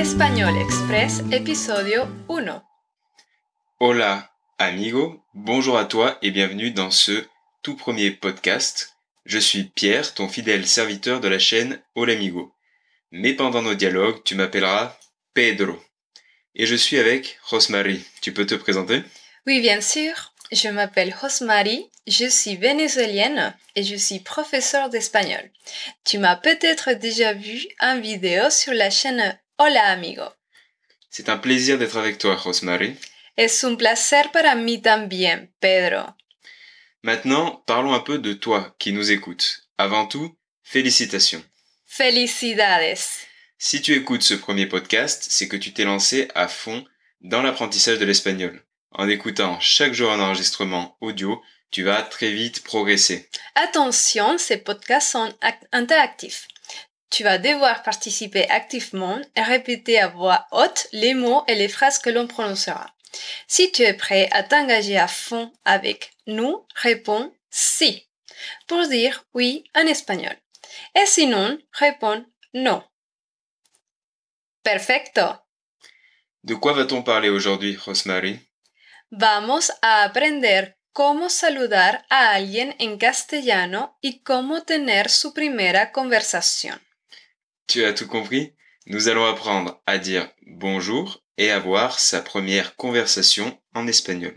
Español Express, épisodio 1. Hola, amigo, bonjour à toi et bienvenue dans ce tout premier podcast. Je suis Pierre, ton fidèle serviteur de la chaîne Hola Amigo. Mais pendant nos dialogues, tu m'appelleras Pedro. Et je suis avec Rosmarie. Tu peux te présenter? Oui, bien sûr. Je m'appelle Rosmarie, je suis vénézuélienne et je suis professeure d'espagnol. Tu m'as peut-être déjà vu en vidéo sur la chaîne Hola Amigo. C'est un plaisir d'être avec toi, Rosmarie. Es un placer para mí también, Pedro. Maintenant, parlons un peu de toi qui nous écoutes. Avant tout, félicitations. Felicidades. Si tu écoutes ce premier podcast, c'est que tu t'es lancé à fond dans l'apprentissage de l'espagnol. En écoutant chaque jour un enregistrement audio, tu vas très vite progresser. Attention, ces podcasts sont interactifs. Tu vas devoir participer activement et répéter à voix haute les mots et les phrases que l'on prononcera. Si tu es prêt à t'engager à fond avec nous, réponds « si » pour dire « oui » en espagnol. Et sinon, réponds « non ». Perfecto. De quoi va-t-on parler aujourd'hui, Rosmarie? Vamos a aprender cómo saludar a alguien en castellano y cómo tener su primera conversación. Tu as tout compris? Nous allons apprendre à dire bonjour et avoir sa première conversation en espagnol.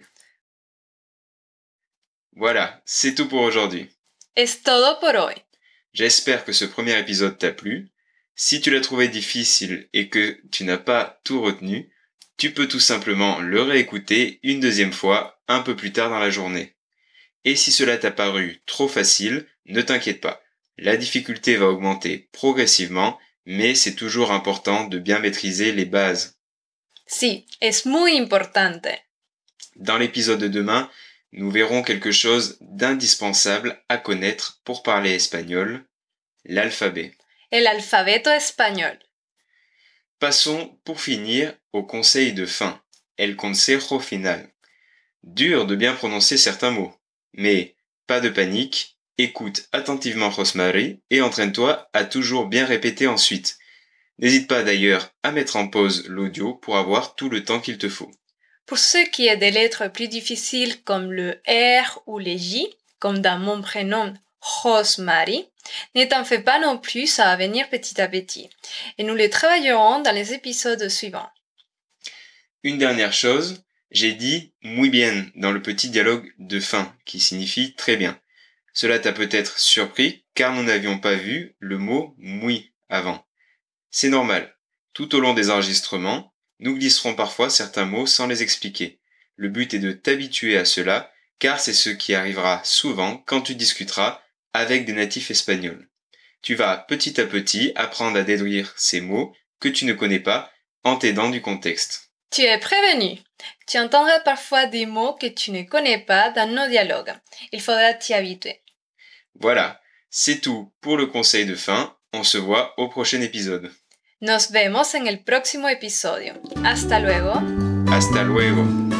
Voilà, c'est tout pour aujourd'hui. Es todo por hoy. J'espère que ce premier épisode t'a plu. Si tu l'as trouvé difficile et que tu n'as pas tout retenu, tu peux tout simplement le réécouter une deuxième fois un peu plus tard dans la journée. Et si cela t'a paru trop facile, ne t'inquiète pas. La difficulté va augmenter progressivement, mais c'est toujours important de bien maîtriser les bases. Sí, es muy importante. Dans l'épisode de demain, nous verrons quelque chose d'indispensable à connaître pour parler espagnol, l'alphabet. El alfabeto español. Passons pour finir au conseil de fin, el consejo final. Dur de bien prononcer certains mots, mais pas de panique, écoute attentivement Rosmarie et entraîne-toi à toujours bien répéter ensuite. N'hésite pas d'ailleurs à mettre en pause l'audio pour avoir tout le temps qu'il te faut. Pour ce qui est des lettres plus difficiles comme le R ou les J, comme dans mon prénom Rosmarie, ne t'en fais pas non plus, ça va venir petit à petit. Et nous les travaillerons dans les épisodes suivants. Une dernière chose, j'ai dit muy bien dans le petit dialogue de fin, qui signifie très bien. Cela t'a peut-être surpris car nous n'avions pas vu le mot muy avant. C'est normal. Tout au long des enregistrements, nous glisserons parfois certains mots sans les expliquer. Le but est de t'habituer à cela car c'est ce qui arrivera souvent quand tu discuteras avec des natifs espagnols. Tu vas petit à petit apprendre à déduire ces mots que tu ne connais pas en t'aidant du contexte. Tu es prévenu. Tu entendras parfois des mots que tu ne connais pas dans nos dialogues. Il faudra t'y habituer. Voilà, c'est tout pour le conseil de fin. On se voit au prochain épisode. Nos vemos en el próximo episodio. Hasta luego. Hasta luego.